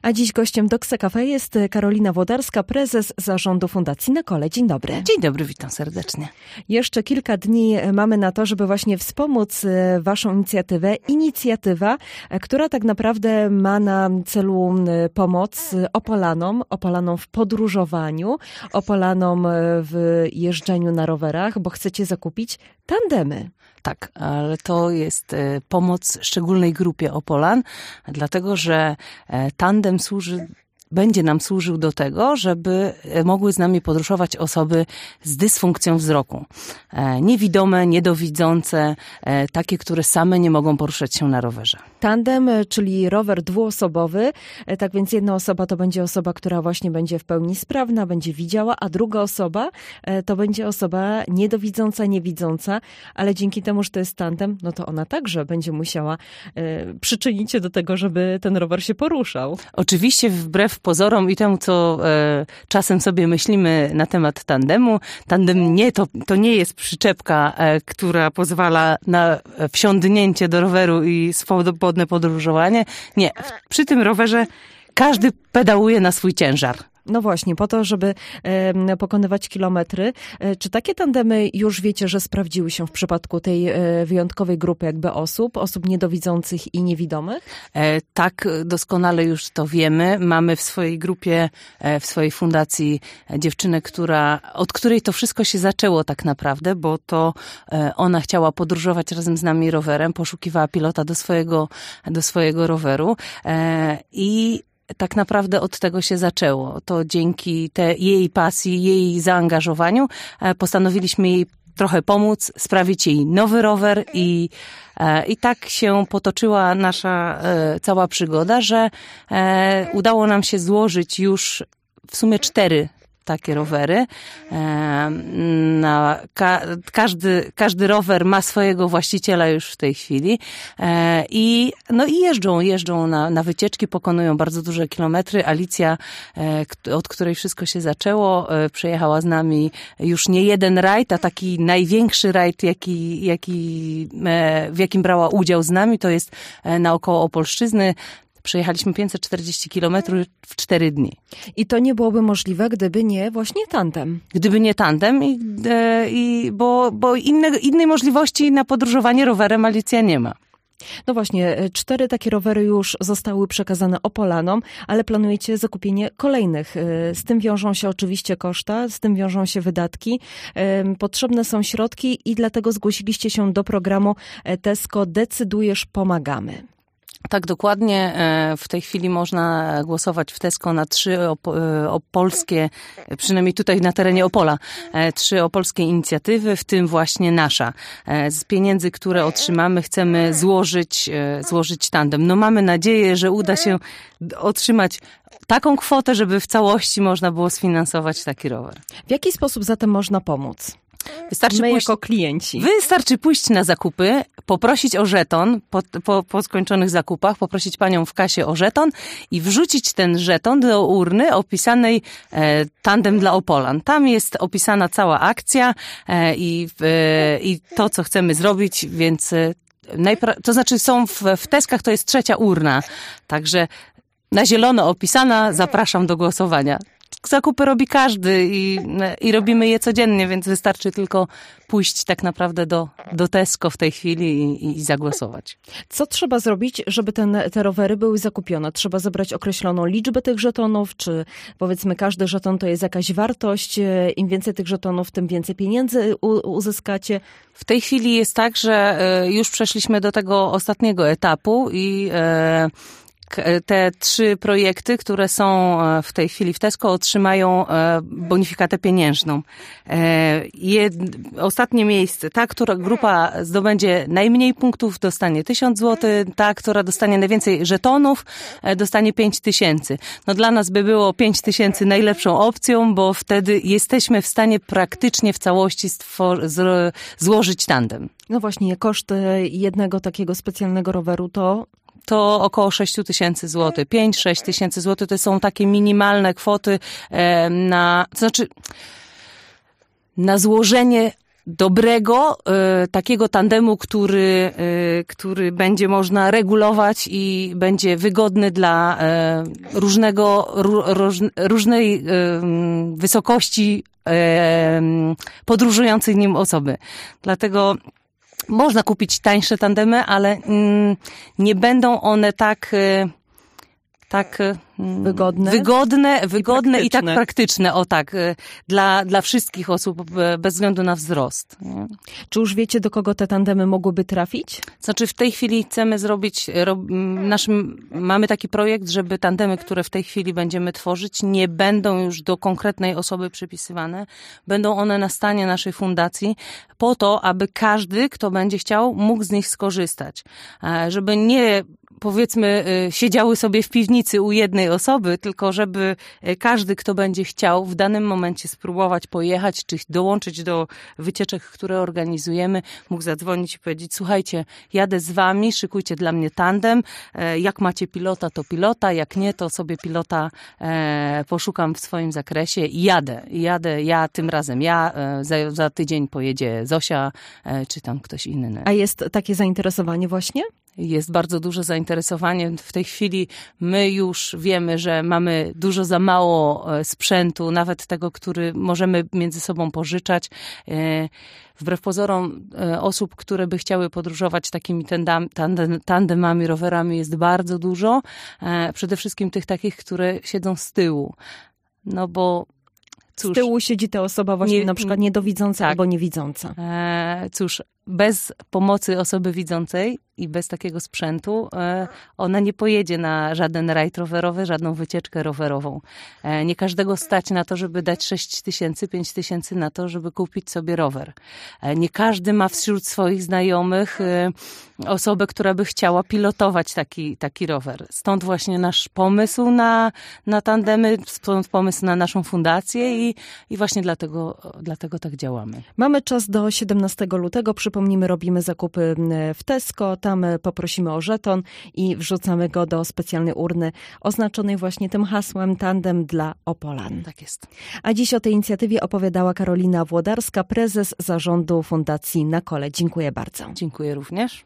A dziś gościem Doksa Cafe jest Karolina Włodarska, prezes zarządu Fundacji Na Kole. Dzień dobry. Dzień dobry, witam serdecznie. Jeszcze kilka dni mamy na to, żeby właśnie wspomóc waszą inicjatywę. Inicjatywa, która tak naprawdę ma na celu pomoc Opolanom w podróżowaniu, Opolanom w jeżdżeniu na rowerach, bo chcecie zakupić tandemy. Tak, ale to jest pomoc szczególnej grupie Opolan, dlatego że tandem będzie nam służył do tego, żeby mogły z nami podróżować osoby z dysfunkcją wzroku. Niewidome, niedowidzące, takie, które same nie mogą poruszać się na rowerze. Tandem, czyli rower dwuosobowy, tak więc jedna osoba to będzie osoba, która właśnie będzie w pełni sprawna, będzie widziała, a druga osoba to będzie osoba niedowidząca, niewidząca, ale dzięki temu, że to jest tandem, no to ona także będzie musiała przyczynić się do tego, żeby ten rower się poruszał. Oczywiście wbrew pozorom i temu, co czasem sobie myślimy na temat tandemu. Tandem to nie jest przyczepka, która pozwala na wsiądnięcie do roweru i swobodne podróżowanie. Nie, przy tym rowerze każdy pedałuje na swój ciężar. No właśnie, po to, żeby pokonywać kilometry. Czy takie tandemy już wiecie, że sprawdziły się w przypadku tej wyjątkowej grupy osób niedowidzących i niewidomych? Tak, doskonale już to wiemy. Mamy w swojej grupie, w swojej fundacji dziewczynę, od której to wszystko się zaczęło tak naprawdę, bo to ona chciała podróżować razem z nami rowerem, poszukiwała pilota do swojego roweru i tak naprawdę od tego się zaczęło. To dzięki jej pasji, jej zaangażowaniu postanowiliśmy jej trochę pomóc, sprawić jej nowy rower i tak się potoczyła nasza cała przygoda, że udało nam się złożyć już w sumie 4 takie rowery. Każdy rower ma swojego właściciela już w tej chwili. I jeżdżą na wycieczki, pokonują bardzo duże kilometry. Alicja, od której wszystko się zaczęło, przejechała z nami już nie jeden rajd, a taki największy rajd, w jakim brała udział z nami, to jest naokoło Opolszczyzny. Przejechaliśmy 540 kilometrów w 4 dni. I to nie byłoby możliwe, gdyby nie właśnie tandem. Gdyby nie tandem, bo innej możliwości na podróżowanie rowerem Alicja nie ma. No właśnie, 4 takie rowery już zostały przekazane Opolanom, ale planujecie zakupienie kolejnych. Z tym wiążą się oczywiście koszta, z tym wiążą się wydatki. Potrzebne są środki i dlatego zgłosiliście się do programu Tesco Decydujesz, pomagamy. Tak, dokładnie. W tej chwili można głosować w Tesco na 3 opolskie, przynajmniej tutaj na terenie Opola, 3 opolskie inicjatywy, w tym właśnie nasza. Z pieniędzy, które otrzymamy, chcemy złożyć tandem. No mamy nadzieję, że uda się otrzymać taką kwotę, żeby w całości można było sfinansować taki rower. W jaki sposób zatem można pomóc? Jako klienci. Wystarczy pójść na zakupy, poprosić o żeton po skończonych zakupach, poprosić panią w kasie o żeton i wrzucić ten żeton do urny opisanej Tandem dla Opolan. Tam jest opisana cała akcja i to, co chcemy zrobić, więc to znaczy są w Teskach to jest 3. urna, także na zielono opisana, zapraszam do głosowania. Zakupy robi każdy i robimy je codziennie, więc wystarczy tylko pójść tak naprawdę do Tesco w tej chwili i zagłosować. Co trzeba zrobić, żeby te rowery były zakupione? Trzeba zebrać określoną liczbę tych żetonów, czy powiedzmy każdy żeton to jest jakaś wartość? Im więcej tych żetonów, tym więcej pieniędzy uzyskacie? W tej chwili jest tak, że już przeszliśmy do tego ostatniego etapu i te 3 projekty, które są w tej chwili w Tesco, otrzymają bonifikatę pieniężną. Ostatnie miejsce, ta, która grupa zdobędzie najmniej punktów, dostanie 1000 zł, ta, która dostanie najwięcej żetonów, dostanie 5000. No dla nas by było 5000 najlepszą opcją, bo wtedy jesteśmy w stanie praktycznie w całości złożyć tandem. No właśnie, koszt jednego takiego specjalnego roweru to około 6000 zł. 5-6 tysięcy złotych to są takie minimalne kwoty na złożenie dobrego, takiego tandemu, który będzie można regulować i będzie wygodny dla różnej wysokości podróżującej nim osoby. Dlatego można kupić tańsze tandemy, ale nie będą one tak wygodne i tak praktyczne, dla wszystkich osób, bez względu na wzrost. Nie? Czy już wiecie, do kogo te tandemy mogłyby trafić? Znaczy w tej chwili chcemy zrobić, mamy taki projekt, żeby tandemy, które w tej chwili będziemy tworzyć, nie będą już do konkretnej osoby przypisywane. Będą one na stanie naszej fundacji po to, aby każdy, kto będzie chciał, mógł z nich skorzystać. Żeby nie powiedzmy, siedziały sobie w piwnicy u jednej osoby, tylko żeby każdy, kto będzie chciał w danym momencie spróbować pojechać, czy dołączyć do wycieczek, które organizujemy, mógł zadzwonić i powiedzieć: słuchajcie, jadę z wami, szykujcie dla mnie tandem, jak macie pilota, to pilota, jak nie, to sobie pilota poszukam w swoim zakresie i jadę ja tym razem, za tydzień pojedzie Zosia, czy tam ktoś inny. A jest takie zainteresowanie właśnie? Jest bardzo duże zainteresowanie. W tej chwili my już wiemy, że mamy dużo za mało sprzętu, nawet tego, który możemy między sobą pożyczać. Wbrew pozorom osób, które by chciały podróżować takimi tandemami, rowerami jest bardzo dużo. Przede wszystkim tych takich, które siedzą z tyłu. No bo cóż, z tyłu siedzi ta osoba właśnie na przykład niedowidząca albo niewidząca. Cóż, bez pomocy osoby widzącej i bez takiego sprzętu ona nie pojedzie na żaden rajd rowerowy, żadną wycieczkę rowerową. Nie każdego stać na to, żeby dać 6 tysięcy, 5 tysięcy na to, żeby kupić sobie rower. Nie każdy ma wśród swoich znajomych osobę, która by chciała pilotować taki rower. Stąd właśnie nasz pomysł na tandemy, stąd pomysł na naszą fundację i właśnie dlatego tak działamy. Mamy czas do 17 lutego. Przypomnijmy, robimy zakupy w Tesco. Tam poprosimy o żeton i wrzucamy go do specjalnej urny oznaczonej właśnie tym hasłem Tandem dla Opolan. Tak jest. A dziś o tej inicjatywie opowiadała Karolina Włodarska, prezes zarządu Fundacji Na Kole. Dziękuję bardzo. Dziękuję również.